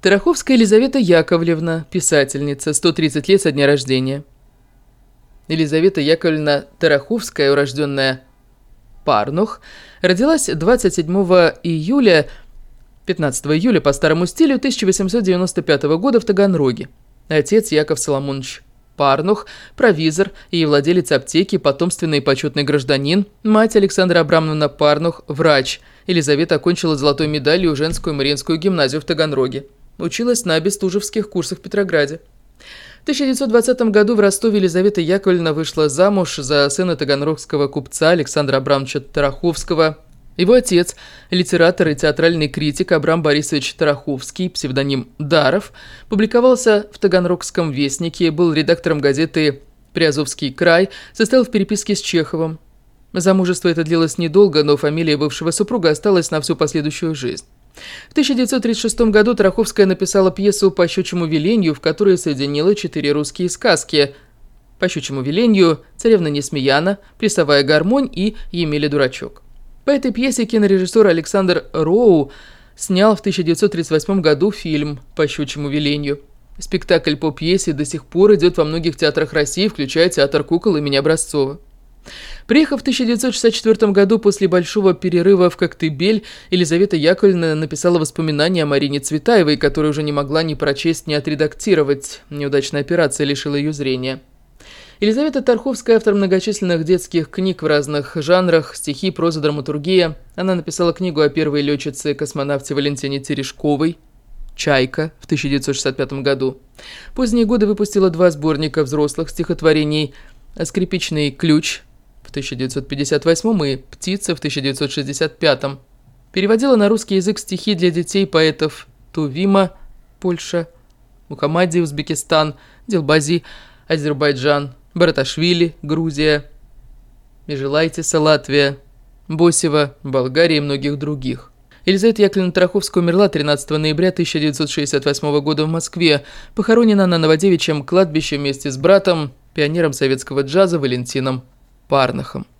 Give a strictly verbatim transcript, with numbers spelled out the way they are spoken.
Тараховская Елизавета Яковлевна, писательница, сто тридцать лет со дня рождения. Елизавета Яковлевна Тараховская, урожденная Парнух, родилась двадцать седьмого июля, пятнадцатого июля по старому стилю тысяча восемьсот девяносто пятого года в Таганроге. Отец Яков Соломонович Парнух, провизор и владелец аптеки, потомственный и почетный гражданин. Мать Александра Абрамовна Парнух, врач. Елизавета окончила золотой медалью женскую Мариинскую гимназию в Таганроге. Училась на бестужевских курсах в Петрограде. В тысяча девятьсот двадцатом году в Ростове Елизавета Яковлевна вышла замуж за сына таганрогского купца Александра Абрамовича Тараховского. Его отец, литератор и театральный критик Абрам Борисович Тараховский, псевдоним Даров, публиковался в Таганрогском вестнике, был редактором газеты «Приазовский край», состоял в переписке с Чеховым. Замужество это длилось недолго, но фамилия бывшего супруга осталась на всю последующую жизнь. В тысяча девятьсот тридцать шестом году Тараховская написала пьесу «По щучьему велению», в которой соединила четыре русские сказки: «По щучьему велению», «Царевна Несмеяна», «Плясовая гармонь» и «Емеля Дурачок». По этой пьесе кинорежиссер Александр Роу снял в тысяча девятьсот тридцать восьмом году фильм «По щучьему велению». Спектакль по пьесе до сих пор идет во многих театрах России, включая театр кукол имени Образцова. Приехав в тысяча девятьсот шестьдесят четвёртом году после большого перерыва в Коктебель, Елизавета Яковлевна написала воспоминания о Марине Цветаевой, которую уже не могла ни прочесть, ни отредактировать. Неудачная операция лишила ее зрения. Елизавета Тараховская, автор многочисленных детских книг в разных жанрах, стихи, проза, драматургия. Она написала книгу о первой летчице-космонавте Валентине Терешковой «Чайка» в тысяча девятьсот шестьдесят пятом году. В поздние годы выпустила два сборника взрослых стихотворений «Скрипичный ключ» в тысяча девятьсот пятьдесят восьмом и «Птица» в тысяча девятьсот шестьдесят пятом. Переводила на русский язык стихи для детей поэтов Тувима, Польша, Мухаммади, Узбекистан, Дилбази, Азербайджан, Бараташвили, Грузия, Межелайтиса, Латвия, Босева, Болгария и многих других. Елизавета Яковлевна Тараховская умерла тринадцатого ноября тысяча девятьсот шестьдесят восьмого года в Москве. Похоронена на Новодевичьем кладбище вместе с братом, пионером советского джаза Валентином Парнохом.